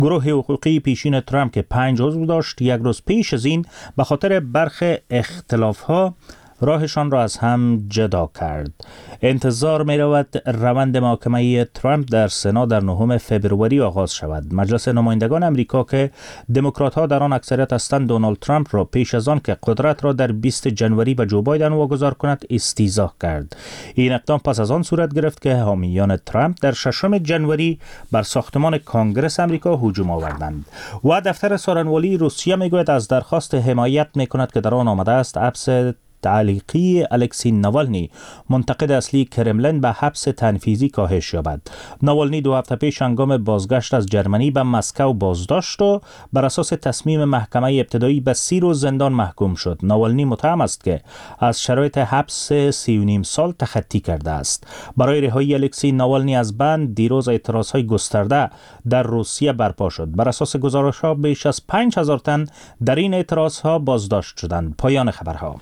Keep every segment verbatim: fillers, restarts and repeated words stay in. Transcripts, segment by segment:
گروه حقوقی پیشین ترامپ که پنج عضو داشت یک روز پیش از این به خاطر برخی اختلاف‌ها راهشان را از هم جدا کرد. انتظار می رود روند محاکمه ترامپ در سنا در نهم فوریه آغاز شود. مجلس نمایندگان امریکا که دموکرات ها در آن اکثریت هستند، دونالد ترامپ را پیش از آن که قدرت را در بیست جنوری به جو بایدن واگذار کند استیضاح کرد. این اقدام پس از آن صورت گرفت که حامیان ترامپ در ششم جنوری بر ساختمان کانگرس امریکا هجوم آوردند و دفتر سخنگوی روسیه می گوید از درخواست حمایت می کند که در آن آمده است حبس تعلیقی الکسی ناوالنی، منتقد اصلی کرملین، به حبس تنفیذی کاهش یابد. ناوالنی دو هفته پیش هنگام بازگشت از جرمنی به مسکو بازداشت و بر اساس تصمیم محکمه ابتدایی به سی روز زندان محکوم شد. ناوالنی متهم است که از شرایط حبس سی و نیم سال تخطی کرده است. برای رهایی الکسی ناوالنی از بند دیروز اعتراضهای گسترده در روسیه برپا شد. بر اساس گزارش‌ها بیش از پنج هزار تن در این اعتراضها بازداشت شدند. پایان خبرها.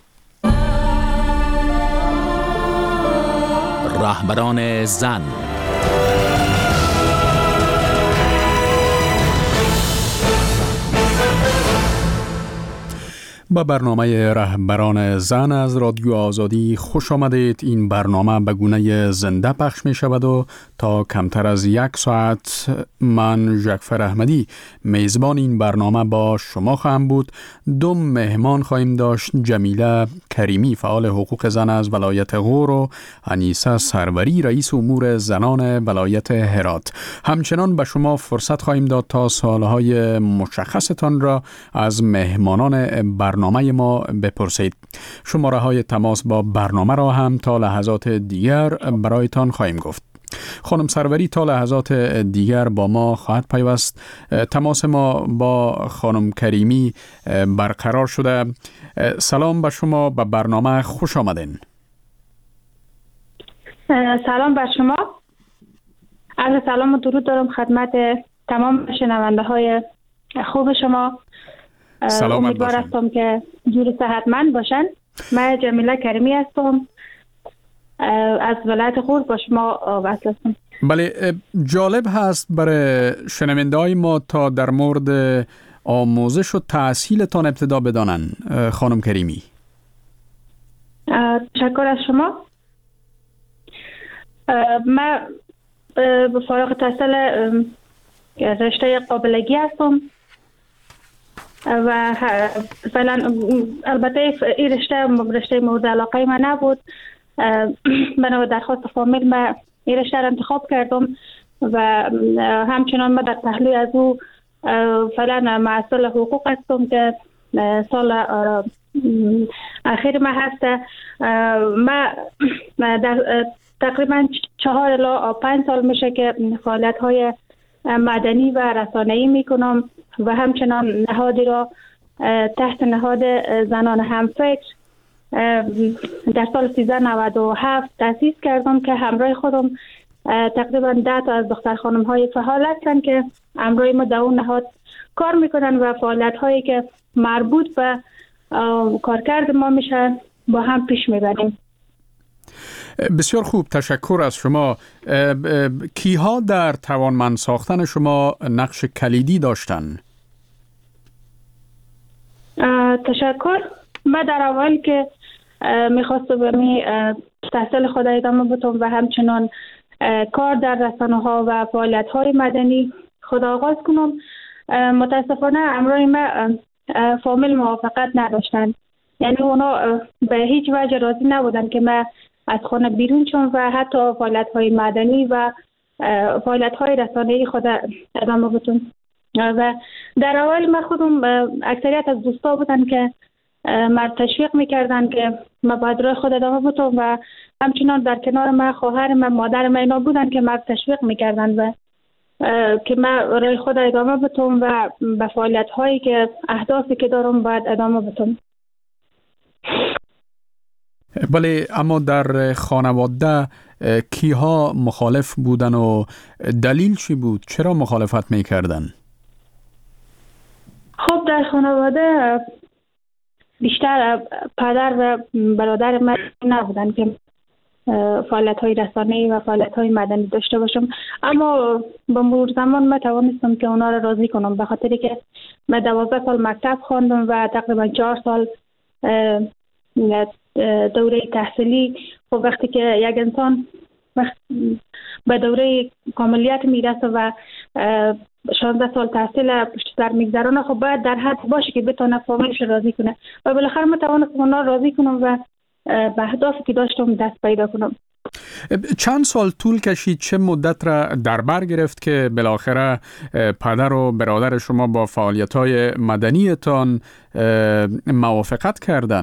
رهبران زن. با برنامه رهبران زن از رادیو آزادی خوش آمدید. این برنامه به گونه زنده پخش می شود و تا کمتر از یک ساعت من ژکفر احمدی میزبان این برنامه با شما خواهم بود. دو مهمان خواهیم داشت: جمیله کریمی، فعال حقوق زن از ولایت غور، و انیسه سروری، رئیس امور زنان ولایت هرات. همچنان به شما فرصت خواهیم داد تا سوالهای مشخصتان را از مهمانان برنامه برنامه ما بپرسید. شماره های تماس با برنامه را هم تا لحظات دیگر برایتان خواهیم گفت. خانم سروری تا لحظات دیگر با ما خواهد پیوست. تماس ما با خانم کریمی برقرار شده. سلام به شما، به برنامه خوش آمدین. سلام بر شما. عرض سلام و درود دارم خدمت تمام شنونده های خوب شما. امیدوار هستم که جور صحتمند باشن. من جمیله کریمی هستم، از ولایت غور با شما وصل هستم. بله، جالب هست برای شنونده های ما تا در مورد آموزش و تحصیلتان ابتدا بدانن. خانم کریمی. تشکر از شما. من فارغ التحصیل رشته قابلگی هستم و فعلا البته این رشته رشته مورد علاقه من نبود. بنا به درخواست فامیل من این رشته را انتخاب کردم و همچنان من در پهلوی از او فعلا محصل حقوق هستم که سال اخیر من هسته. من در تقریبا چهار الی پنج سال میشه که فعالیت های مدنی و رسانه‌ای میکنم و همچنان نهادی را تحت نهاد زنان همفکر در سال سیزده نود و هفت تأسیس کردم که همراه خودم تقریبا ده تا از دختر خانم های فعال هستند که همراه ما در اون نهاد کار میکنن و فعالیت هایی که مربوط به کارکرد ما میشه با هم پیش میبریم. بسیار خوب، تشکر از شما. کیها در توانمند ساختن شما نقش کلیدی داشتن؟ تشکر. من در اول که میخواستم به می تحصیل خود ادامه بدم و همچنان کار در رسانه ها و فعالیت های مدنی خود آغاز کنم، متاسفانه همراه من فامیل موافقت نداشتن. یعنی اونا به هیچ وجه راضی نبودن که من از خانه بیرون شدم و حتی فعالیت های مدنی و فعالیت های رسانه‌ای خود ادامه بدم. و در اول من خودم اکثریت از دوستا بودن که من تشویق میکردن که من باید راه خود ادامه بدم و همچنان در کنار من خواهر من، مادر من اینا بودن که من تشویق میکردن و که من راه خود ادامه بدم و به فعالیت هایی که اهدافی که دارم باید ادامه بدم. بله، اما در خانواده کیها مخالف بودن و دلیل چی بود؟ چرا مخالفت میکردن؟ خب در خانواده بیشتر پدر و برادر من نبودن که فعالیت های رسانه‌ای و فعالیت های مدنی داشته باشم. اما به مرور زمان من توانستم که اونا را راضی کنم، به خاطری که من دوازده سال مکتب خواندم و تقریبا چهار سال دوره تحصیلی. خب وقتی که یک انسان به دوره کاملیت میرسه و شانزده سال تحصیل پشت سر میگذرانه، خب باید در حد باشه که بتونه فامیلش راضی کنه و بالاخره من توانستم اونا راضی کنم و به اهدافی که داشتم دست پیدا کنم. چند سال طول کشید، چه مدت را در بر گرفت که بالاخره پدر و برادر شما با فعالیت‌های مدنیتان موافقت کردن؟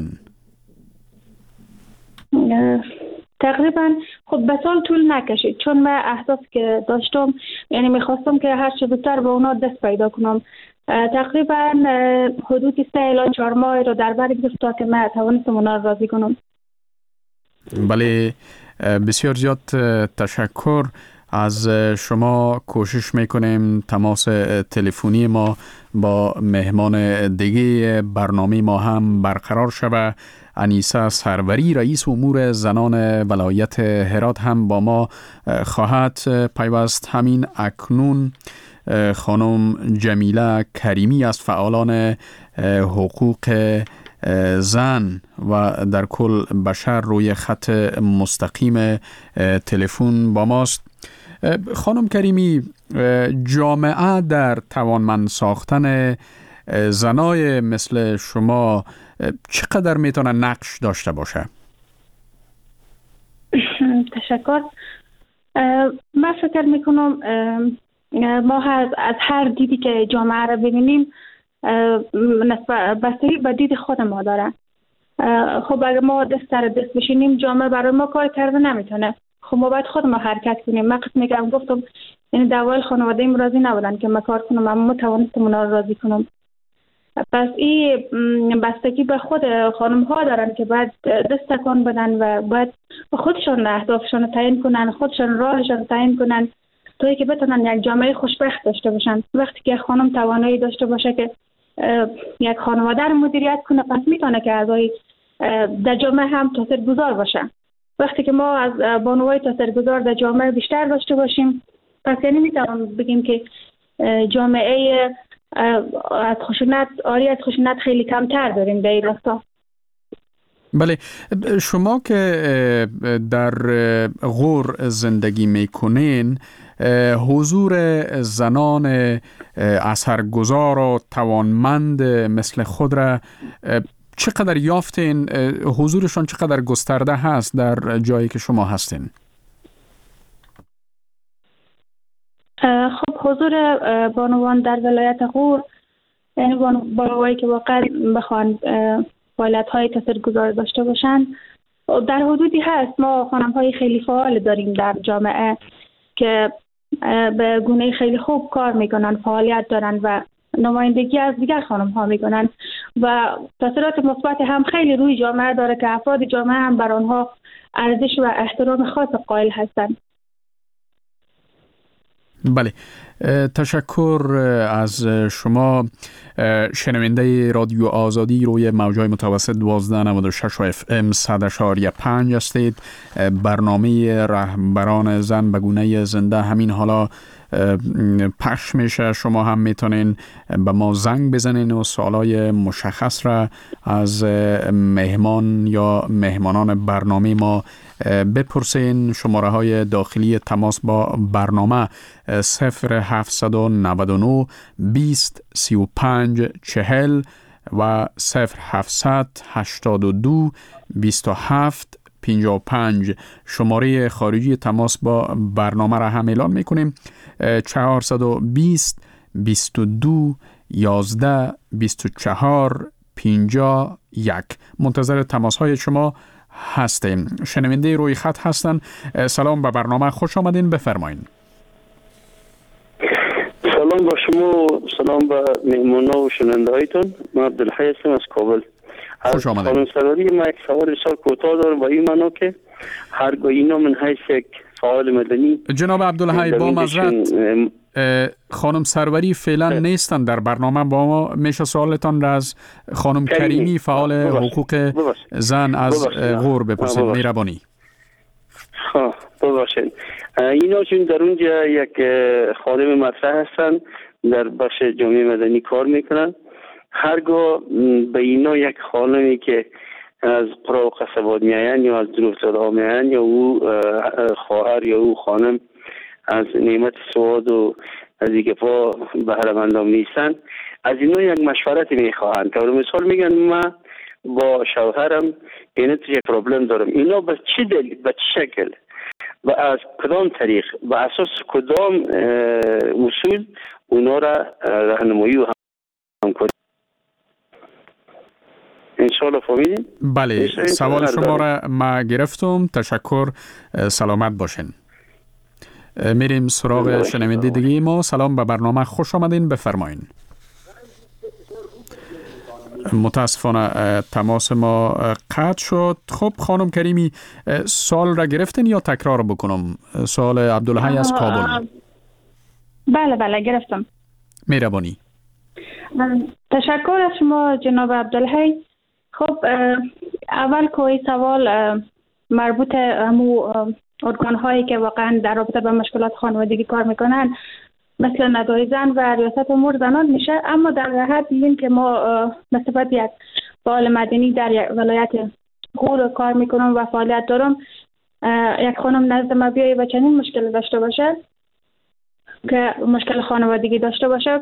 تقریبا خب به سال طول نکشید، چون من اهداف که داشتم، یعنی میخواستم که هر چه زودتر به اونا دست پیدا کنم. تقریبا حدود سه الی چهار ماه رو در بر گرفت تا که من توانستم اونا راضی کنم. بله، بسیار زیاد تشکر از شما. کوشش میکنیم تماس تلفنی ما با مهمان دیگه برنامه ما هم برقرار شود. انیسه سروری، رئیس امور زنان ولایت هرات، هم با ما خواهد پیوست. همین اکنون خانم جمیله کریمی از فعالان حقوق زن و در کل بشر روی خط مستقیم تلفن با ماست. خانم کریمی، جامعه در توانمند ساختن زنای مثل شما چقدر میتونه نقش داشته باشه؟ تشکر. من فکر میکنم ما از هر دیدی که جامعه را ببینیم بستگی به دید خود ما داره. خب اگر ما دست در دست بشینیم جامعه برای ما کار کرده نمیتونه. خب ما باید خود ما حرکت کنیم. من قسم میگم گفتم یعنی دوال خانواده ایم راضی نبودن که من کار کنم، اما توانستم اونا رو راضی کنم. پس این بستگی به خود خانم ها دارن که باید دست تکان بدن و باید خودشان اهدافشان تعیین کنن، خودشان راهشان تعیین کنن تا اینکه بتونن یک جامعه خوشبخت داشته باشن. وقتی که خانم توانایی داشته باشه که یک خانواده رو مدیریت کنه، پس میتونه که اعضای در جامعه هم تاثیرگذار باشه. وقتی که ما از بانوهای تاثیرگذار در جامعه بیشتر داشته باشیم، پس یعنی میتونم بگیم که جامعه از خشونت آری از خشونت خیلی کمتر داریم در این راستا. بله، شما که در غور زندگی میکنین، حضور زنان اثرگذار و توانمند مثل خود را چقدر یافتین؟ حضورشان چقدر گسترده هست در جایی که شما هستین؟ خب حضور بانوان در ولایت غور، یعنی بانوایی که واقعا بخوان فعالیت‌های تاثیرگذار داشته باشن، در حدودی هست. ما خانم‌های خیلی فعال داریم در جامعه که به گونه خیلی خوب کار میکنن، فعالیت دارن و نمایندگی از دیگر خانم‌ها میکنن و تاثیرات مثبت هم خیلی روی جامعه داره که افراد جامعه هم بر آنها ارزش و احترام خاص قائل هستند. بله، تشکر از شما. شنونده رادیو آزادی روی موجهای متوسط دوازده نود و شش و اف ام صد اشاریه پنج هستید. برنامه رهبران زن به گونه زنده همین حالا پخش میشه. شما هم میتونین به ما زنگ بزنین و سوالای مشخص را از مهمان یا مهمانان برنامه ما بپرسین. شماره های داخلی تماس با برنامه صفر هفتصد و نود و نه بیست سی و پنج چهل و صفر هفتصد هشتاد و دو بیست و هفت پنجاه و پنج. شماره خارجی تماس با برنامه را هم اعلان میکنیم: چهارصد و بیست بیست و دو یازده بیست و چهار پنجاه و یک. منتظر تماس های شما هستیم. شنونده روی خط هستن. سلام به برنامه، خوش آمدین، بفرمایین. سلام با شما، سلام به مهمانا و شنونده هایتون. من عبدالحی هستم از کابل. خوش آمدین. خانم سروری، ما یک سوال سال کوتاه دارم با این معنا که هرگاه اینا من حیث یک فعال مدنی. جناب عبدالحی، با معذرت خانم سروری فعلا نیستن در برنامه. با ما میشه سوالتان را از خانم کریمی، فعال حقوق زن از غور بپرسید. مهربانی. ها ببخشید، اینا چون در اونجا یک خانم مطرح هستن در بخش جامعه مدنی کار میکنن. هرگاه به اینا یک خانمی که از قرا و قصبات میاین یا از دروفتالها میاین یا او خواهر یا او خانم از نعمت سواد و از دیگه پا بهره‌مندان نیستن، از اینا یک مشورت میخواهند که مثال میگن ما با شوهرم این تو یک پرابلم دارم، اینا به چه دلیل، به چه شکل و از کدام طریق و اساس کدام اصول اونا را راهنمایی و همکاری. انشاءالله فهمیدین؟ بله، سوال شما را ما گرفتم. تشکر، سلامت باشین. میریم سراغ شنونده دیگه ما. سلام، به برنامه خوش آمدین، بفرمایین. متاسفانه تماس ما قطع شد. خب خانم کریمی، سوال را گرفتین یا تکرار بکنم؟ سوال عبدالحی از کابل. بله بله گرفتم. مهربانی. تشکر از شما جناب عبدالحی. خب اول که سوال مربوط همو ارگان هایی که واقعا در رابطه با مشکلات خانوادگی کار میکنن مثل ندای زن و ریاست امور زنان میشه، اما در حد این که ما نسبت یک فعال مدنی در یک ولایت غور کار میکنم و فعالیت دارم، یک خانم نزد ما بیایی و چنین مشکل داشته باشه که مشکل خانوادگی داشته باشه،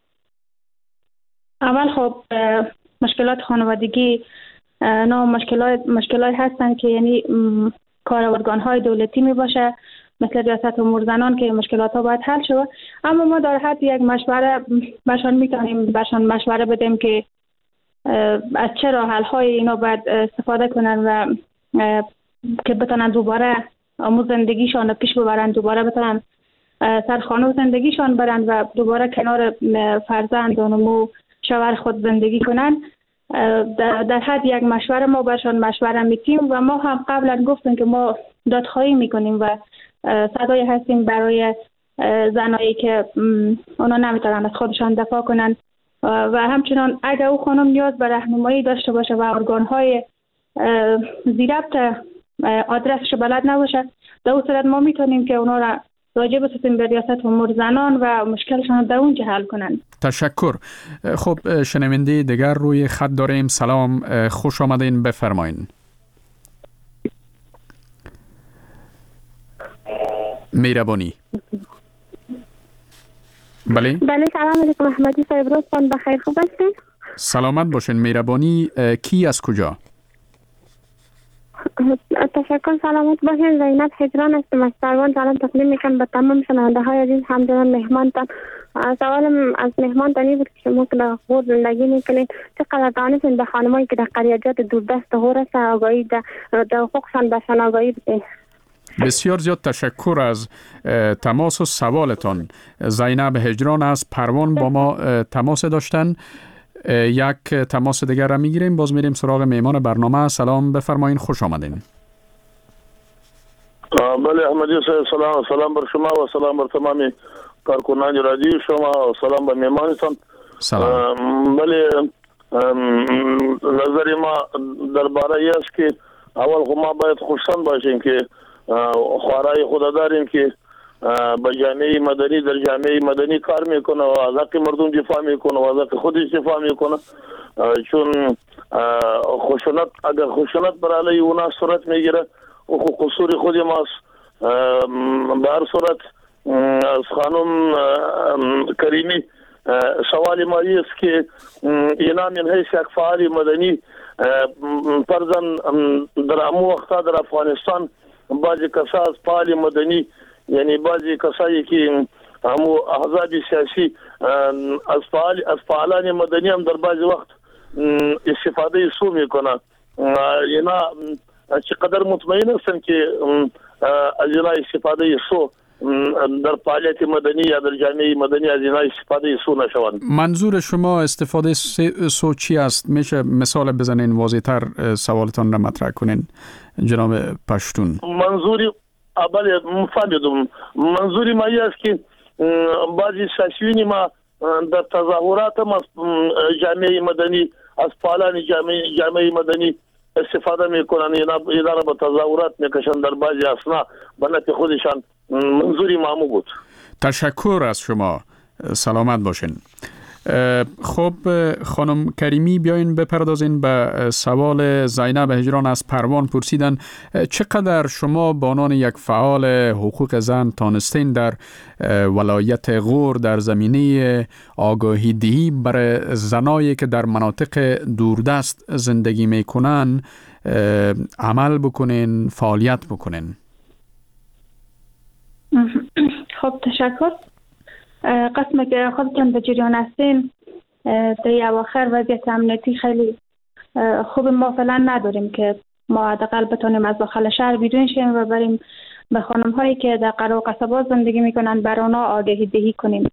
اول خب مشکلات خانوادگی نه مشکلات مشکلات هستن که یعنی کار ارگان های دولتی می باشه مثل ریاست امور زنان که مشکلات ها باید حل شود، اما ما در حد یک مشوره برشان میتونیم برشان مشوره بدیم که از چه راه حل های اینا باید استفاده کنن و که بتونن دوباره امور زندگیشان رو پیش ببرن، دوباره بتونن سرخانه و زندگیشان برن و دوباره کنار فرزندان و شوهر خود زندگی کنن. در حد یک مشوره ما برشان مشوره میتیم و ما هم قبلا گفتیم که ما دادخواهی میکنیم و صدای هستیم برای زنایی که اونا نمیتونن از خودشان دفاع کنن و همچنان اگر او خانم نیاز به راهنمایی داشته باشه و ارگان‌های زیربط آدرسش بلد نباشه، در اون صورت ما میتونیم که اونا را راجع بسازیم به ریاست امور زنان و مشکلشان در اونجا حل کنند. تشکر. خب شنونده دیگر روی خط داریم. سلام، خوش آمدین، بفرمایین. مهربانی. بله بله سلام علیکم احمدی صاحب، روزتان بخیر، خوب هستین؟ سلامت باشین. مهربانی. کی از کجا؟ تشکر، سلامت باشین. زینب هجران هستم از سروان. سلام تقدیم میکنم به تمام شنونده های عزیز، همچنان مهمانتان. سوالم از مهمانتانی بود که شما که در غور زندگی میکنین چقدر دانستین به خانمایی که در قریجات دوردست غور است آگاهی در حقوقشان بهشان آگاهی بدین؟ بسیار زیاد تشکر از تماس و سوالتان. زینب هجران از پروان با ما تماس داشتن. یک تماس دیگر را میگیریم، باز میریم سراغ میهمان برنامه. سلام، بفرمایین، خوش آمدین. بله احمدی صاحب، سلام سلام بر شما و سلام بر تمامی کارکنان رادیو شما و سلام به میهمانتان. سلام. بله نظر ما درباره است که اول خو ما باید خوشحال باشیم که خوارای خدا داریم که با جامعه مدنی در جامعه مدنی کار میکنه و از حق مردم دفاع میکنه و از حق خودش دفاع میکنه، چون خشونت اگر خشونت بر علیه اونا صورت میگیره و قصور خود ماست. به هر صورت از خانم کریمی سوال ما است که اینا من حیث یک فعال مدنی فرضاً در امو وقتا در افغانستان بعضی کسا از فعال مدنی یعنی بعضی کسایی که همو احزاب سیاسی از فعال از فعالان مدنی هم در بعضی وقت استفاده سو میکنن. اینا چقدر مطمئن هستن که از اینا استفاده سو در فعالیت مدنی یا در جامعه مدنی از اینا استفاده سو نشوند؟ منظور شما استفاده سو چی است؟ میشه مثال بزنین، واضح‌تر سوالتان را مطرح کنین جناب پشتون. منظوری بله فهمیدم. منظوری ما است که بعضی سیاسیون ما در تظاهرات ما جامعه مدنی از فعالان جامعه جامعه مدنی استفاده میکنن، اینا را به تظاهرات میکشن در بعضی اثنا به نفع خودشان. منظوری مامو بود. تشکر از شما، سلامت باشین. خب خانم کریمی، بیاین بپردازین به سوال زینب هجران از پروان. پرسیدن چقدر شما به عنوان یک فعال حقوق زن تانستین در ولایت غور در زمینه آگاهی دهی برای زنایی که در مناطق دوردست زندگی میکنن عمل بکنین، فعالیت بکنین؟ خب تشکر. قسم که خودتون به جریان هستین، در اواخر وضعیت امنیتی خیلی خوب ما فعلا نداریم که ما حداقل بتونیم از داخل شهر بیرون شیم و بریم به خانم هایی که در قرا و قصبات زندگی میکنن بر اونا آگاهی دهی کنیم.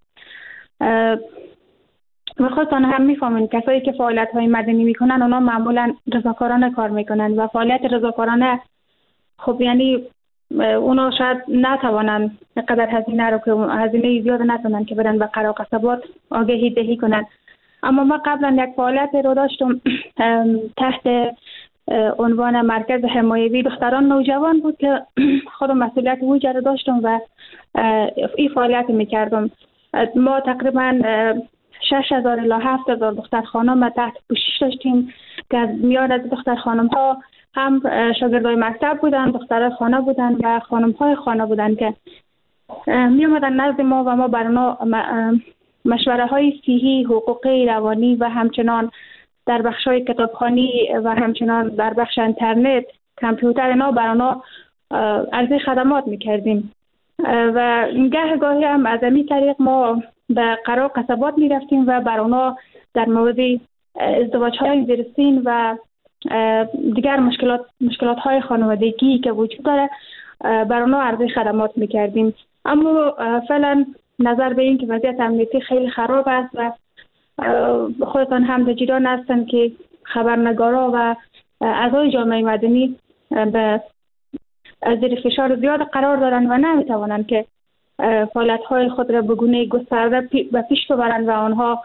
و خودتان هم میفهمین کسایی که فعالیت های مدنی میکنن اونا معمولا رضاکارانه کار میکنن و فعالیت رضاکارانه خب یعنی اونا شاید نتوانن قدر هزینه رو که هزینه زیاد نتونن که برن به قرا و قصبات آگاهی دهی کنن. اما ما قبلا یک فعالیت رو داشتم تحت عنوان مرکز حمایوی دختران نوجوان بود که خودم مسئولیت ویژه رو داشتم و این فعالیت میکردم. ما تقریبا شش هزار الی هفت هزار دختر خانم تحت پوشش داشتیم که از میان از دختر خانم ها هم شاگردای مکتب بودن، دخترای خانه بودن و خانم های خانه بودن که می اومدن نزد ما و ما برنا مشوره های صحی، حقوقی، روانی و همچنان در بخش های کتابخوانی و همچنان در بخش اینترنت، کامپیوتر اینا برنا عرضه خدمات میکردیم و گاه گاهی هم از این طریق ما به قرا و قصبات می رفتیم و برنا در مورد ازدواج های زیرسین و دیگر مشکلات مشکلات های خانوادگی که وجود داره بر اونها عرضه خدمات میکردیم. اما فعلا نظر به این که وضعیت امنیتی خیلی خراب است و خودتان هم در جریان هستن که خبرنگارا و اعضای جامعه مدنی به زیر فشار زیاد قرار دارن و نمیتوانند که فعالیت های خود را به گونه گسترده به پیش ببرند و آنها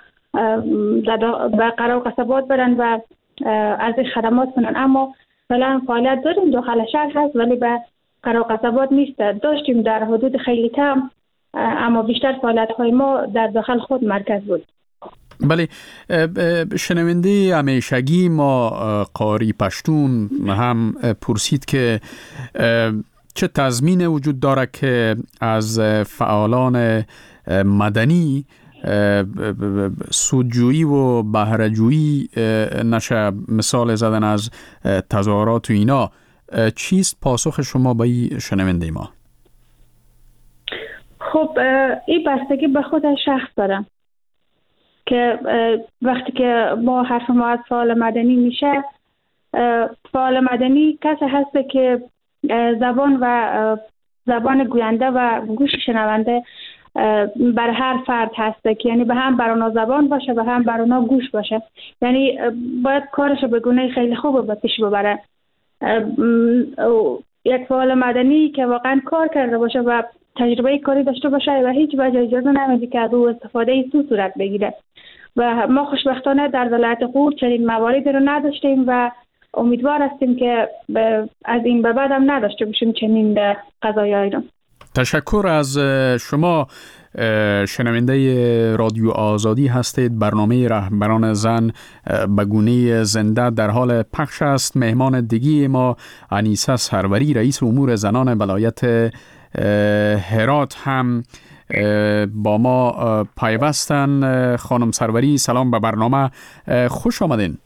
به قرا و قصبات برن و از خدمات کنن. اما فعلا فعالیت داریم داخل شهر هست ولی به قرا و قصبات نیست. داشتیم در حدود خیلی کم اما بیشتر فعالیت های ما در داخل خود مرکز بود. بله، شنونده همیشگی ما قاری پشتون هم پرسید که چه تضمین وجود داره که از فعالان مدنی سودجویی و بهره‌جویی نشه، مثال زدن از تظاهرات و اینا. چیست پاسخ شما به این شنونده ما؟ خب این بستگی به خود شخص داره که وقتی که ما حرف ما از فعال مدنی میشه، فعال مدنی کسی هست که زبان و زبان گوینده و گوش شنونده بر هر فرد هسته که یعنی به هم بر اونا زبان باشه و هم بر اونا گوش باشه. یعنی باید کارش به گونه خیلی خوب به پیش ببره. یک فعال مدنی که واقعا کار کرده باشه و تجربه کاری داشته باشه و هیچ وجه اجازه نمیده که از او استفاده سو صورت بگیره و ما خوشبختانه در ولایت غور چنین مواردی رو نداشتیم و امیدوار هستیم که از این به بعد هم نداشته باشیم چنین قضایایی رو. تشکر از شما. شنونده رادیو آزادی هستید. برنامه رهبران زن به گونه زنده در حال پخش است. مهمان دیگی ما انیسه سروری، رئیس امور زنان ولایت هرات هم با ما پیوستن. خانم سروری، سلام به برنامه، خوش آمدین.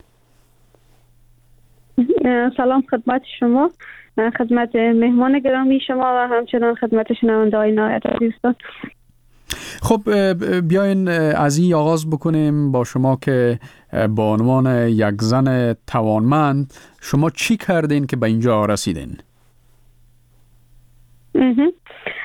سلام خدمت شما، خدمت مهمان گرامی شما و همچنان خدمت شنونده‌های نهایت دوستان. خب بیاین از این آغاز بکنیم با شما که با عنوان یک زن توانمند شما چی کردین که به اینجا رسیدین؟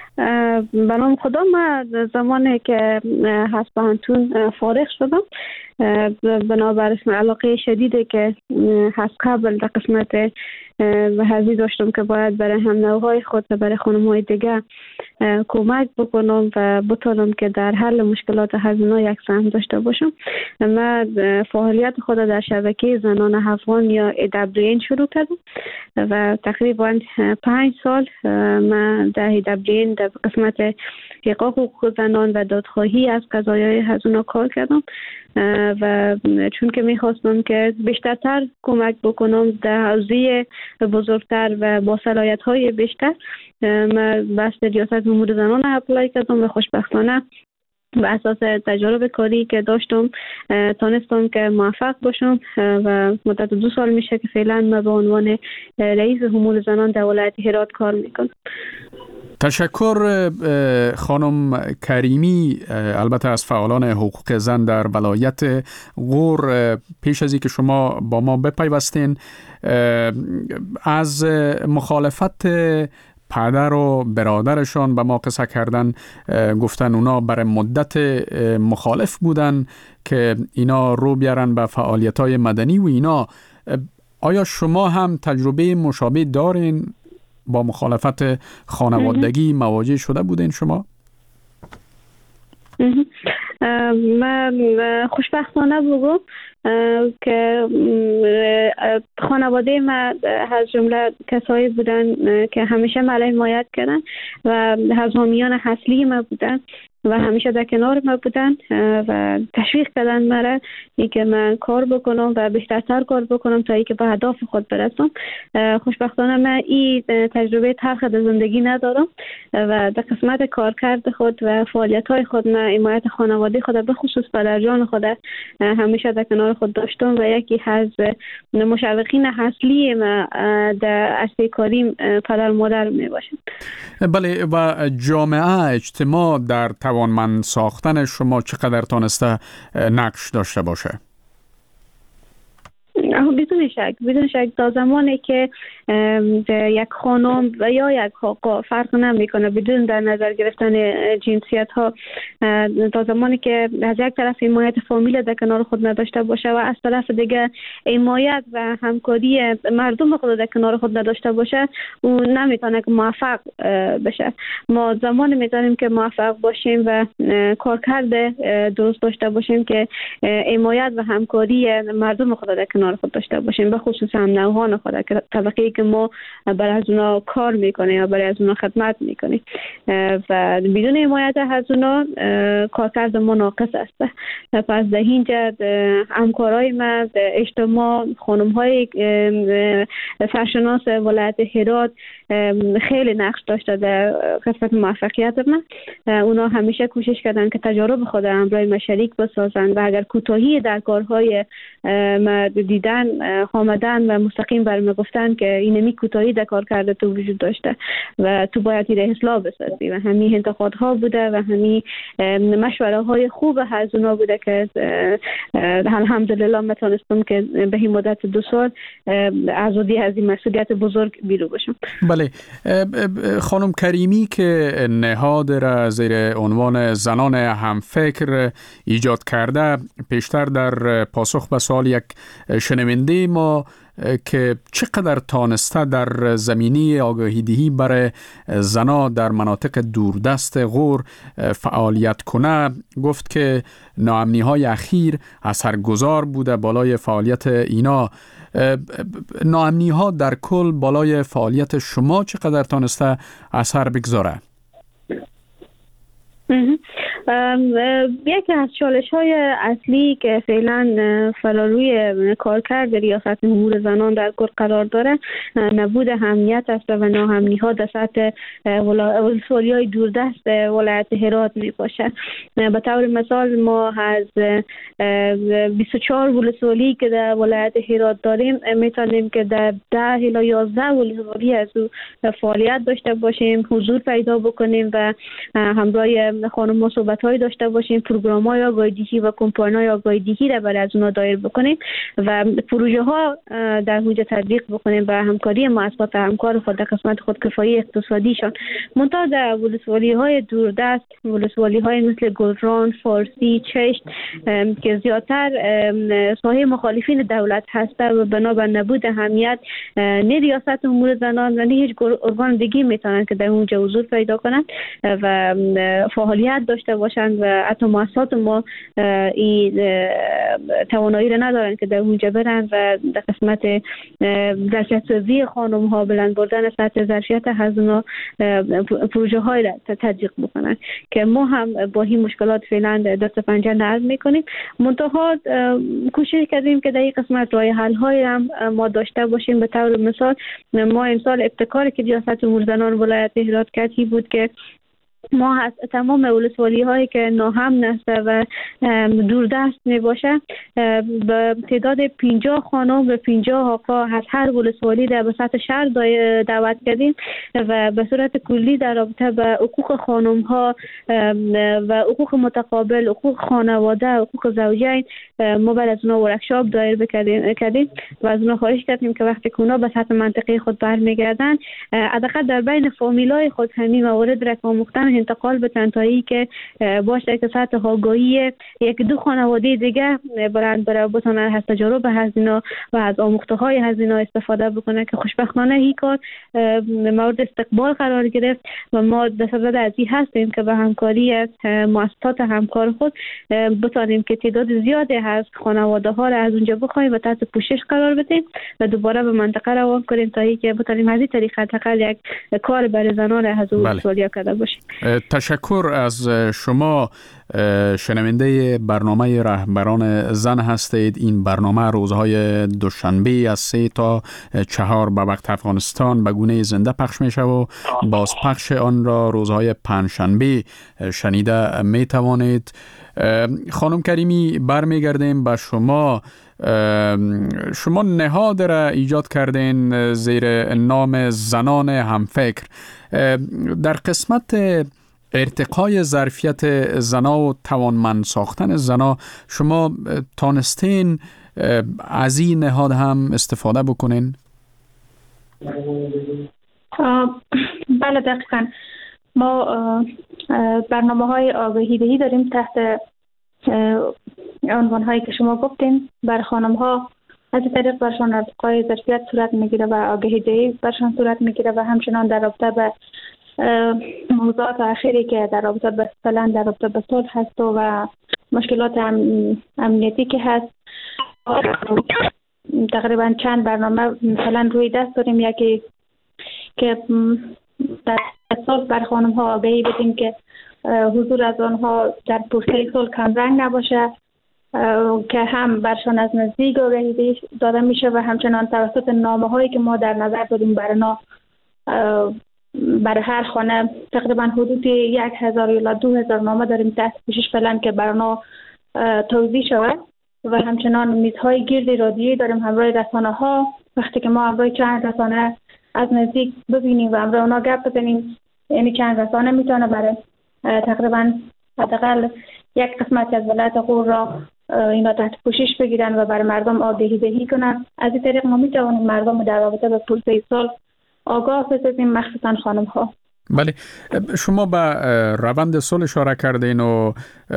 به نام خدا، من زمانی که هست پانتون فارغ شدم بنابر علاقه شدیده که از قبل در قسمت حزبی داشتم که باید برای هم نوهای خود و برای خانم‌های دیگه کمک بکنم و بتونم که در حل مشکلات هزینه یک سهم داشته باشم. من فعالیت خود در شبکه زنان افغان یا ای دبلیو این شروع کردم و تقریبا پنج سال من در ای دبلیو این در قسمت حقوق حقوق زنان و دادخواهی از قضایای هزینه کار کردم و چون که میخواستم که بیشترتر کمک بکنم در حوزه بزرگتر و با صلاحیت های بیشتر، من بحث ریاست امور زنان اپلای کردم و خوشبختانه به اساس تجربه کاری که داشتم تانستم که موفق باشم و مدت دو سال میشه که فعلا من به عنوان رئیس امور زنان در ولایت هرات کار میکنم. تشکر خانم کریمی، البته از فعالان حقوق زن در ولایت غور. پیش از اینکه شما با ما بپیوستین، از مخالفت پدر و برادرشان به ما قصه کردن، گفتن اونا برای مدت مخالف بودن که اینا رو بیارن به فعالیت‌های مدنی و اینا. آیا شما هم تجربه مشابه دارین؟ با مخالفت خانوادگی مواجه شده بودین شما؟ من خوشبختانه بگم که خانواده من از جمله کسایی بودن که همیشه من حمایت کردن و از حامیان اصلی من بودن و همیشه در کنار من بودن و تشویق کردن مرا اینکه من کار بکنم و بیشترتر کار بکنم تا اینکه به هدف خود برسم. خوشبختانه من این تجربه تلخ در زندگی ندارم و در قسمت کارکرد خود و فعالیت‌های خود من حمایت خانواده خود به خصوص پدرجان خود همیشه در کنار خود داشتم و یکی از مشوقین اصلی من در عرصه کاری پدر مادر می باشم. بله، و جامعه اجتماع در توانمند ساختن شما چقدر تانسته نقش داشته باشه؟ بدون شک بدون شک تا زمانی که یک خانم و یا یک آقا فرق نمیکنه بدون در نظر گرفتن جنسیت ها، تا زمانی که از یک طرف حمایت فامیل در کنار خود نداشته باشه و از طرف دیگه حمایت و همکاری مردم خود در کنار خود نداشته باشه، اون نمیتونه که موفق بشه. ما زمانی میتونیم که موفق باشیم و کارکرد درست داشته باشیم که حمایت و همکاری مردم خود در کنار خود داشته باشیم، به خصوص هم نوعان خود که طبقه‌ای که ما برای از اونا کار میکنیم یا برای از اونا خدمت میکنیم و بدون حمایت از اونا کارکرد ما ناقص است. پس در اینجا همکارای ما اجتماع، خانم‌های سرشناس ولایت هرات خیلی نقش داشته در قسمت موفقیت من. اونا همیشه کوشش کردن که تجارب خود همراه ما شریک بسازن و اگر کوتاهی در کارهای ما دیدن آمدن و مستقیم برام گفتن که اینمی کوتاهی در کار کرده تو وجود داشته و تو باید این اصلاح بسازی و همین انتقادها بوده و همین مشوره های خوب از اونا بوده که الحمدلله من تونستم که به این مدت دو سال آزادی از این مسئولیت بزرگ بیرون باشم. بله، خانم کریمی که نهاد را زیر عنوان زنان همفکر ایجاد کرده، پیشتر در پاسخ به سوال یک شنونده ما که چقدر تانسته در زمینه آگاهی دهی برای زنا در مناطق دوردست غور فعالیت کنه، گفت که ناامنی های اخیر اثرگذار بوده بالای فعالیت اینا. ناامنی ها در کل بالای فعالیت شما چقدر تانسته اثر بگذاره؟ یکی از چالش های اصلی که فعلا فراروی کارکرد ریاست امور زنان در کل قرار داره نبود امنیت است و ناامنی ها در سطح ولسوالی های دوردست ولایت هرات می باشه. به طور مثال ما از بیست و چهار ولسوالی که در ولایت هرات داریم میتونیم که در ده الی یازده ولسوالی از او فعالیت داشته باشیم، حضور پیدا بکنیم و همراه خانم ها صحبت های داشته باشیم، پروگرام های آگاهی‌دهی و کمپاین های آگاهی‌دهی را برای از اونا دایر بکنیم و پروژه ها در اونجا تطبیق بکنیم و همکاری مؤسسات همکار خود در قسمت خودکفایی اقتصادیشان. منتها در ولسوالی های دوردست، ولسوالی های مثل گلران، فارسی، چشت که زیادتر ساحه مخالفین دولت هست و بنابر نبود اهمیت نه ریاست امور زنان و نه هیچ ارگان دیگه میتونن که در اونجا حضور پیدا کنن و فعالیت داشته باشن و حتی مؤسسات ما این توانایی را ندارن که در اونجا برن و در قسمت ظرفیت سازی خانم ها، بلند بردن سطح ظرفیت هزینه پروژه های را تطبیق بکنن که ما هم با این مشکلات فعلا دست پنجه نرم میکنیم. منتها کوشش کردیم که در این قسمت راه حل های هم ما داشته باشیم. به طور مثال ما امسال ابتکاری که ریاست امور زنان ولایت هرات کردی بود که ما از تمام ولسوالی هایی که ناامن است و دوردست می باشه به تعداد پنجاه خانم و پنجاه آقا از هر ولسوالی در به سطح شهر دعوت کردیم و به صورت کلی در رابطه به حقوق خانم ها و حقوق متقابل، حقوق خانواده، حقوق زوجین ما بعد از اونا ورکشاپ دایر کردیم و از اونا خواهش کردیم که وقتی که اونا به سطح منطقه خود برمیگردن حداقل در بین فامیلای خود همین موارد را آموختن انتقال به تنهایی که باشه که سطح آگاهی یک دو خانواده دیگه برند برای بتونن از تجارب هزینه و از آموخته های هزینه استفاده بکنه که خوشبختانه این کار مورد استقبال قرار گرفت و ما در صدد از این هستیم که به همکاری از مؤسسات همکار خود بتونیم که تعداد زیادی از خانواده ها را از اونجا بخوایم و تحت پوشش قرار بدیم و دوباره به منطقه روان کنیم تا اینکه بتونیم از این طریقه تقل یک کار برای زنان از ولسوالی کرده باشیم. تشکر از شما. شنونده برنامه رهبران زن هستید. این برنامه روزهای دوشنبه از سه تا چهار به وقت افغانستان به گونه زنده پخش میشه و باز پخش آن را روزهای پنجشنبه شنیده می توانید. خانم کریمی برمیگردیم به شما. شما نهاد را ایجاد کردین زیر نام زنان همفکر. در قسمت ارتقای ظرفیت زنا و توانمند ساختن زنا شما تانستین از این نهاد هم استفاده بکنین؟ بله دقیقا. ما برنامه های آگاهی دهی داریم تحت عنوان هایی که شما گفتین. بر خانم ها از طریق برشان ارتقای ظرفیت صورت میگیره و آگاهی دهی برشان صورت میگیره و همچنان در رابطه به موضوعات اخیری که در رابطه به فعلا در رابطه به صلح هست و مشکلات امنیتی که هست تقریبا چند برنامه مثلا روی دست داریم. یکی که در صلح بر خانم ها آگاهی بدیم که حضور از آنها در پروسه صلح کمرنگ نباشه که هم برشان از نزدیک آگاهی داده میشه و همچنان توسط نامه هایی که ما در نظر داریم برنا برای هر خانه تقریبا حدود یک هزار یا دو هزار نامه داریم تحت پوشش فعلا که برنا توضیح شود و همچنان میزهای گرد رادیویی داریم همراه رسانه ها. وقتی که ما همراه چند رسانه از نزدیک ببینیم و همراه اونا گپ بزنیم، یعنی چند رسانه میتونه برای تقریبا حداقل یک قسمت از ولایت غور را اینا تحت پوشش بگیرن و برای مردم آگاهی دهی کنن. از این طریق ما میتوانیم مردم در رابطه به پروسه صلح آگاه بسازیم، مخصوصا خانم ها. بله، شما به روند صلح اشاره کردین و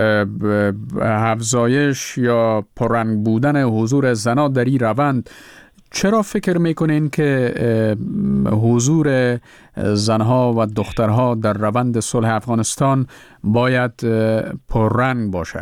افزایش یا پررنگ بودن حضور زنان در این روند. چرا فکر میکنین که حضور زنها و دخترها در روند صلح افغانستان باید پررنگ باشه؟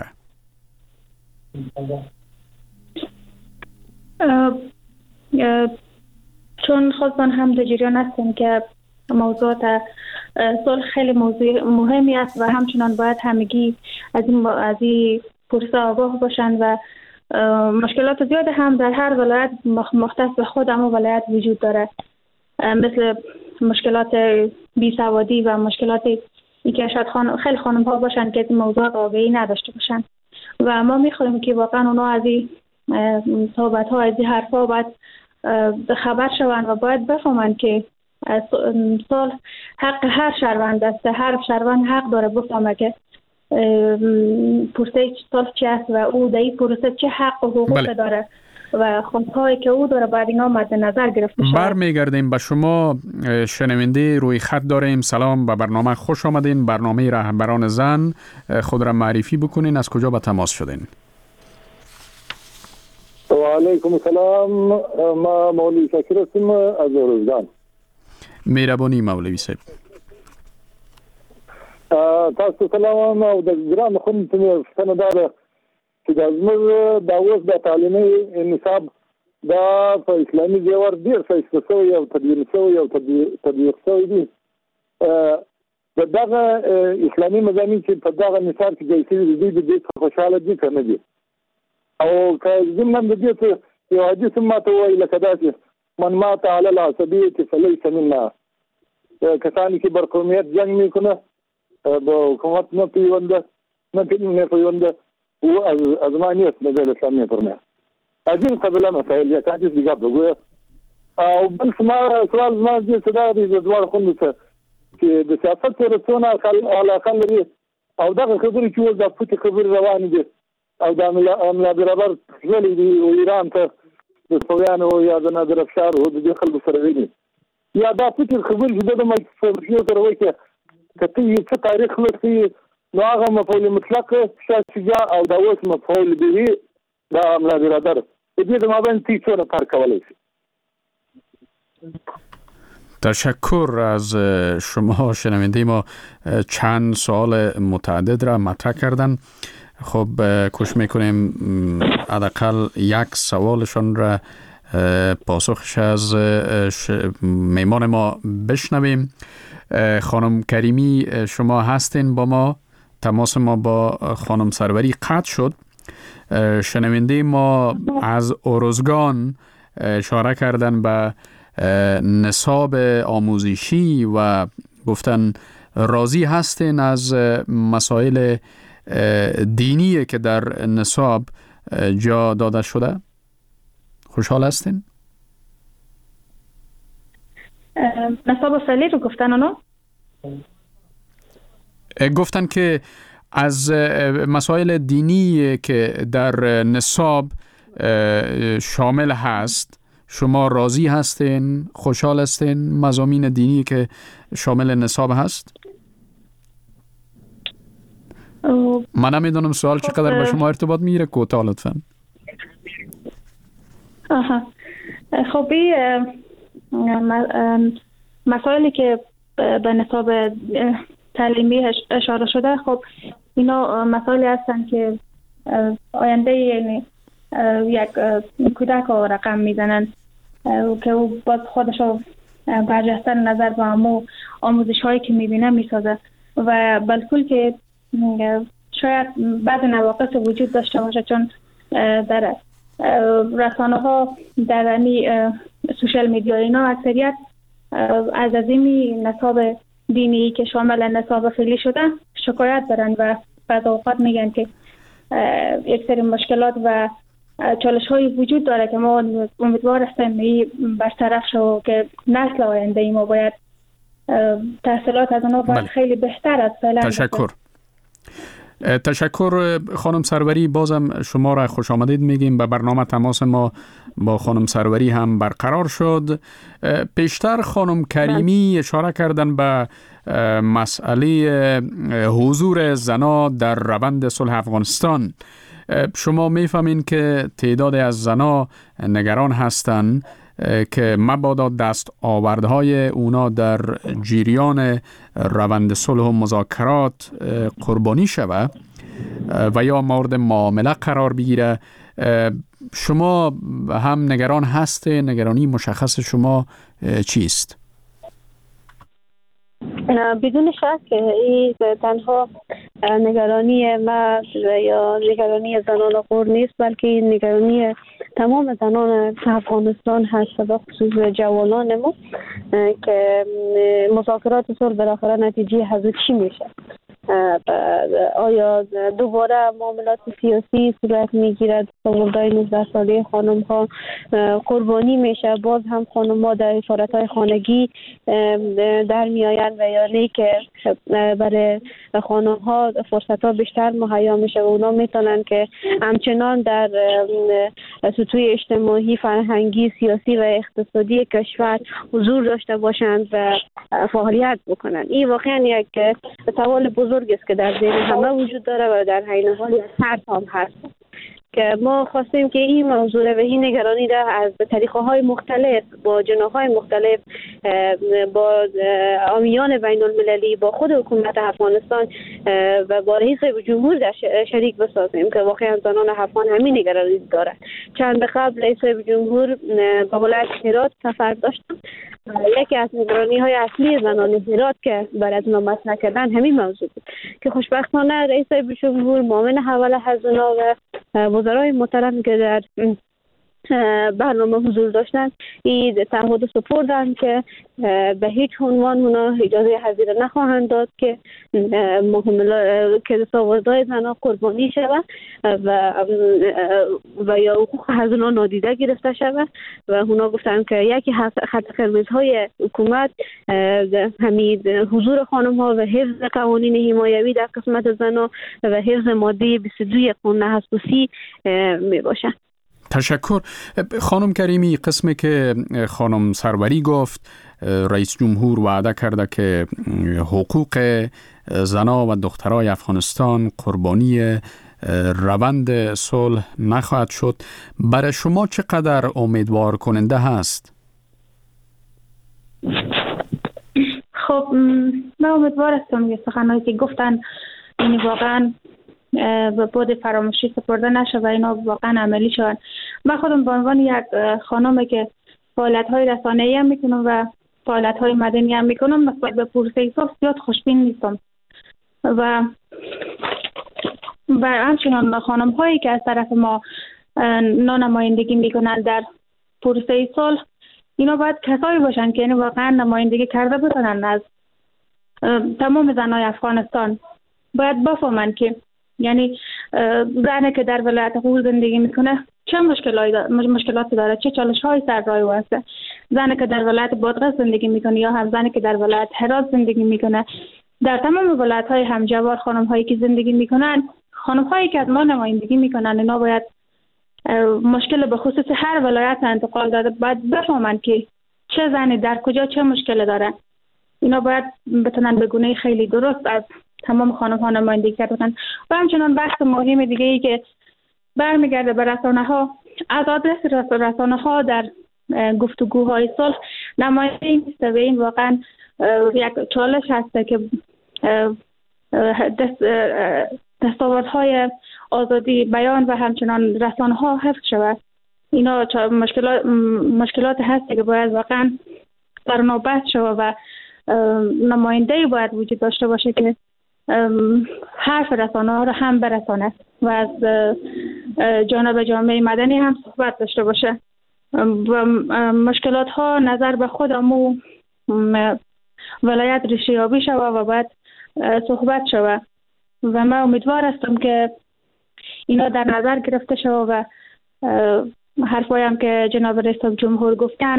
چون خودتان هم در جریان هستیم که موضوعات صلح خیلی موضوع مهمی است و همچنان باید همگی از این از این پروسه آگاه باشند و مشکلات زیاد هم در هر ولایت مختص به خود اما ولایت وجود داره، مثل مشکلات بیسوادی و مشکلات اینکه شاید خان... خیلی خانم ها باشن که این موضوع آگاهی نداشته باشن و ما میخوایم که واقعا اونا از این صحبت ها از این حرف ها باید خبر شوند و باید بفهمن که صلح حق هر شهروند است. هر شهروند حق داره بفهمه که پروسه صلح چی است و او در این پروسه چه حق و حقوق بله. داره و خواستهایی که او داره باید اینا مد نظر گرفته شود. برمیگردیم به شما. شنونده روی خط داریم. سلام، به برنامه خوش آمدین. برنامه رهبران زن. خود را معرفی بکنین، از کجا به تماس شدین؟ و علیکم السلام. ما مولوی شکر هستم از ارزگان. مهربانی مولوی صاحب. تاسو سلام او د ګرام خونته څنګه دا چې د زموږ د اوس د تعلیمي نصاب دا په اسلامي جوړ ډیر څه څه یو تدوین شوی او تدوین شوی دی. دغه اسلامي مضامین چې په دغه نصاب کې د دې د دې خوشاله دي کنه دي او که زموږ د دې یو حدیث ماته وایي لکه دا چې من مات علی العصبیه فلیس منا. کسانی که بر قومیت جنگ میکنه با حکومت نه پیونده نه پیونده او از از معنی است نظر اسلامی فرمه از این قبل مسائل یا کاجس دیگه بگویا او بل سما سوال ما دې صدا دې دوار خوند څه چې د سیاست رسونه علاقه لري او دغه خبرې چې د پټ خبرې روان دي او د املا برابر ځلې دي او ایران ته د سویان او یا د نادر افشار او د خلکو سره ویني یا دا پټ خبرې چې د ملګرو سره وایي کته یو څه تاریخ لري نو هغه مفعول مطلق شجاع او د اوس مفعول به دا املا برابر دې د مابین تیڅو نه فرق کولی شي. تشکر از شما. شنونده ما چند سوال متعدد را مطرح کردن. خب کوشش میکنیم حداقل یک سوالشون را پاسخش از میمان ما بشنویم. خانم کریمی شما هستین با ما؟ تماس ما با خانم سروری قطع شد. شنونده ما از ارزگان اشاره کردن به نصاب آموزشی و گفتن راضی هستین از مسائل دینی که در نصاب جا داده شده؟ خوشحال هستین؟ نصاب فعلی رو گفتن اونا؟ گفتن که از مسائل دینی که در نصاب شامل هست شما راضی هستین؟ خوشحال هستین مضامین دینی که شامل نصاب هست؟ من نمیدونم سوال چقدر به شما ارتباط میگیره. کوتاه لطفاً. آها خب این مسائلی که به نصاب تعلیمی اشاره شده خب اینا مسائلی هستن که آینده یعنی یک کودک رو رقم میزنن که او باز خودش رو برجسته نظر به امو آموزش هایی که میبینه میسازه و بالکل که شاید بعض نواقص وجود داشته باشه چون در رسانه ها در سوشال میدیا اینا اکثریت از عظیمی نصاب دینی که شامل نصاب فعلی شده شکایت دارن و بعض اوقات میگن که یک سری مشکلات و چالش های وجود داره که ما امیدوار هستیم برطرف شو که نسل آینده ای ما باید تحصیلات از اونها باید خیلی بهتر از فعلا. تشکر. تشکر خانم سروری. بازم شما را خوش آمدید میگیم به برنامه. تماس ما با خانم سروری هم برقرار شد. پیشتر خانم کریمی اشاره کردن به مسئله حضور زنا در روند صلح افغانستان. شما میفهمین که تعداد از زنا نگران هستند که مبادا دست آوردهای اونا در جریان روند صلح و مذاکرات قربانی شود و یا مورد معامله قرار بگیره. شما هم نگران هست؟ نگرانی مشخص شما چیست؟ بدون شک این تنها نگرانی مرد یا نگرانی زنان غور نیست بلکه نگرانی تمام زنان افغانستان هست و خصوص جوانان ما که مذاکرات صلح بالاخره نتیجه از چی میشه. آیا دوباره معاملات سیاسی صورت میگیرد، سالهای نوزده ساله خانم ها قربانی میشه، باز هم خانم ها در اسارت های خانگی در میآیند و یا نه که برای خانم ها فرصت ها بیشتر مهیا میشه و اونا میتونن که همچنان در سطوح اجتماعی، فرهنگی، سیاسی و اقتصادی کشور حضور داشته باشند و فعالیت بکنند. این واقعا یک سوال بزرگ است که در ذهن همه وجود داره و در عین حال ترس هم هست که ما خواستیم که این موضوع و این نگرانی را از طریقه‌های مختلف با جناح‌های مختلف با عامیان بین المللی، با خود حکومت افغانستان و با رئیس جمهور در شریک بسازیم که واقعا زنان افغان همین نگرانی دارند. چند قبل رئیس جمهور به ولایت هرات سفر داشتن. یکی از نگرانی‌های اصلی زنان هرات که برای از مطرح کردن همین موضوع بود که خوشبختانه رئیس جمهور معاون حواله از اونا و وزرای محترم که در برنامه حضور داشتن این تعهد سپردن که به هیچ عنوان اونا اجازه حضیره نخواهند داد که که سوادای زنها قربانی شود و و یا حقوق از اونا نادیده گرفته شود و اونا گفتن که یکی خط قرمزهای حکومت همین حضور خانم ها و حفظ قوانین حمایوی در قسمت زنها و حفظ ماده بیست و دو قانون اساسی می باشند. تشکر. خانم کریمی، قسمی که خانم سروری گفت رئیس جمهور وعده کرده که حقوق زنا و دخترای افغانستان قربانی روند صلح نخواهد شد، برای شما چقدر امیدوار کننده هست؟ خب من امیدوار هستم که سخنایی که گفتن این واقعا و بود فراموشی سپرده نشه و اینا واقعا عملی شوند. من خودم به عنوان یک خانمی که فعالیت‌های رسانه‌ای هم میکنم و فعالیت‌های مدنی هم میکنم نسبت به پروسه صلح زیاد خوشبین نیستم و و همچنان خانم‌هایی که از طرف ما نمایندگی میکنن در پروسه صلح اینا باید کسایی باشن که یعنی واقعا نمایندگی کرده بتونن از تمام زنای افغانستان. باید بفهمن که یعنی زنی که در ولایت غور زندگی میکنه چه مشکلاتی مشکلاتی داره، چه چالش‌هایی سر راه او هست. زنی که در ولایت بادغیس زندگی میکنه یا هم زنی که در ولایت هرات زندگی میکنه، در تمام ولایت‌های همجوار خانم‌هایی که زندگی میکنن، خانم‌هایی که از ما نمایندگی میکنن، اینا باید مشکل به خصوص هر ولایت انتقال داده باید بفهمن که چه زنی در کجا چه مشکل داره. اینا باید بتونن به گونه خیلی درست از تمام خانم‌ها نمایندگی کردن. و همچنان بحث مهم دیگه ای که برمیگرده به رسانه‌ها، از آدرس رسانه‌ها در گفتگوهای صلح نمایندگی نیست و این واقعا یک چالش هست که دست دستاوردهای آزادی بیان و همچنان رسانه‌ها حفظ شود. اینا مشکلات مشکلات هست که باید واقعا در نوبت شود و نماینده‌ای باید وجود داشته باشه که حرف رسانه‌ها رو هم برسانه و از جانب جامعه مدنی هم صحبت داشته باشه و مشکلات ها نظر به خودم و ولایت ریشه‌یابی شود و باید صحبت شود و من امیدوار هستم که اینا در نظر گرفته شود و حرفایی هم که جناب رئیس جمهور گفتن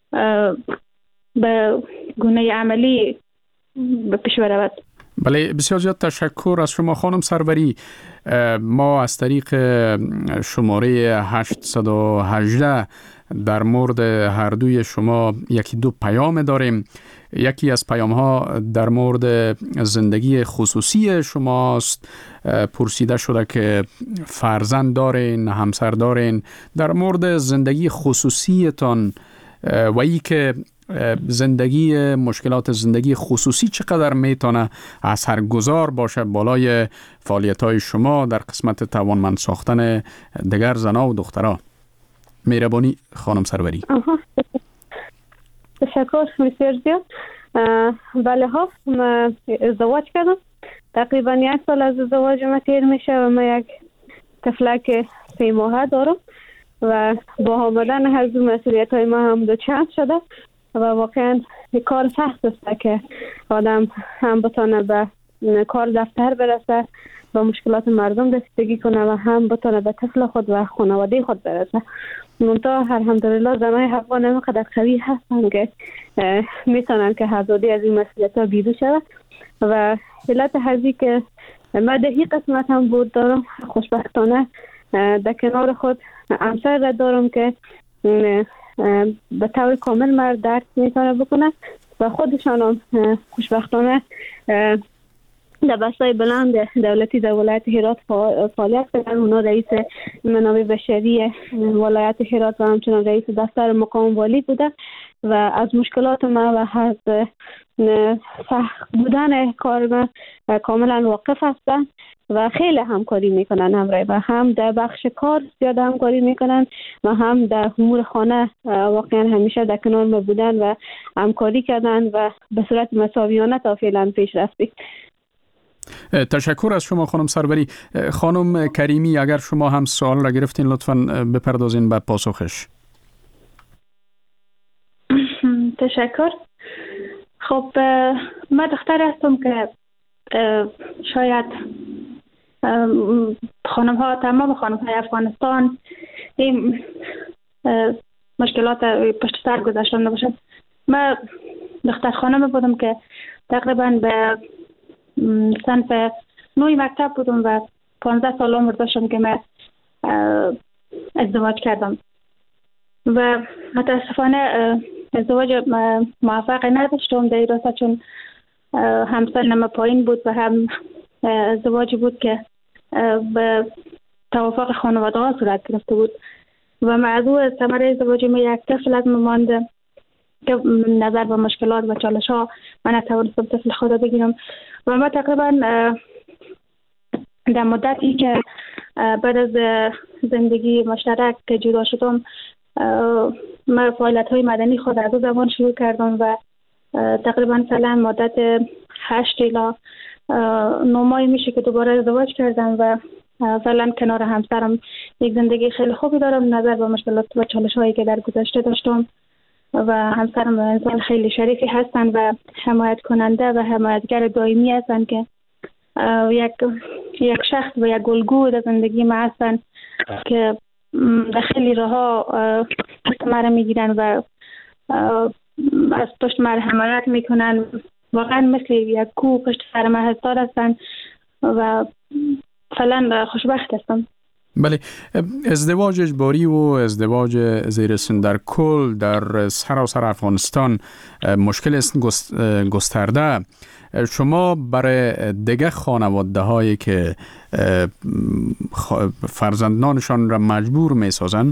به گونه عملی به پیش برود. بله، بسیار زیاد تشکر از شما خانم سروری. ما از طریق شماره هشتصد و هجده در مورد هر دوی شما یکی دو پیام داریم. یکی از پیام ها در مورد زندگی خصوصی شماست. پرسیده شده که فرزند دارین، همسر دارین، در مورد زندگی خصوصیتان و ای که زندگی مشکلات زندگی خصوصی چقدر میتونه اثرگذار باشه بالای فعالیت‌های شما در قسمت توانمند ساختن دیگر زنها و دخترها. مهربانی خانم سروری. تشکر بسیار زیاد. بله ها، من ازدواج کردم. تقریبا یک سال از ازدواج ما تیر میشه و من یک طفلک سه ماهه دارم و با آمدن هر دو مسئولیت های ما هم دوچند شده و واقعا کار سخت است که آدم هم بتانه به کار دفتر برسه و مشکلات مردم رسیدگی کنه و هم بتونه به طفل خود و خانواده خود برسه. منتها الحمدلله زنای افغان اینقدر قوی هستن که میتونن که آزادی از این مسئولیت ها بیرون شود و علت هرزی که من در این قسمت هم بود دارم، خوشبختانه در کنار خود همسر را دارم که به طور کامل مرد درک میتونه بکنه و خودشان هم خوشبختانه در بستای بلند دولتی در ولایت هرات فعالیت کردن. اونا رئیس منابع بشری ولایت هرات و همچنان رئیس دفتر مقام والی بوده و از مشکلات ما و از سخت بودن کار ما کاملا واقف هستن و خیلی همکاری میکنن همراه و هم در بخش کار زیاد همکاری میکنن و هم در امور خانه واقعا همیشه در کنار ما بودن و همکاری کردن و به صورت مساویانه تا فعلا پیش رفتیم. تشکر از شما خانم سروری. خانم کریمی اگر شما هم سوال را گرفتین لطفاً بپردازین به پاسخش. تشکر. خب من دختر هستم که شاید خانم ها تمام خانم های افغانستان این مشکلات پشت سر گذاشتن نباشد. من دختر خانم بودم که تقریبا به صنف نوی مکتب بودم و پانزده سال عمر داشتم که من ازدواج کردم و متاسفانه ازدواج موفق نداشتم در این راستا، چون همسنم پایین بود و هم ازدواجی بود که به توافق خانواده ها صورت گرفته بود و موضوع ثمره ازدواج ما یک طفل از مانده که نظر به مشکلات و چالش ها من نتوانستم طفل خود بگیرم و ما تقریبا در مدتی که بعد از زندگی مشترک که جدا شدم من فعالیت های مدنی خود از زمان شروع کردم و تقریبا فعلا مدت هشت الی نه ماهی میشه که دوباره ازدواج کردم و فعلا کنار همسرم یک زندگی خیلی خوبی دارم نظر به مشکلات و چالش هایی که در گذشته داشتم و همسرم انسان خیلی شریفی هستن و حمایت کننده و حمایتگر دائمی هستن که یک یک شخص و یک الگو در زندگی ما هستن که در خیلی راه‌ها پشت مرا میگیرن و از پشت مرا حمایت میکنن. واقعا مثل یک کوه پشت سر من ایستاده هستن و فعلا خوشبخت هستم. بله، ازدواج اجباری و ازدواج زیر سن در کل در سراسر افغانستان مشکل است گسترده. شما برای دیگه خانواده هایی که فرزندانشان را مجبور می سازن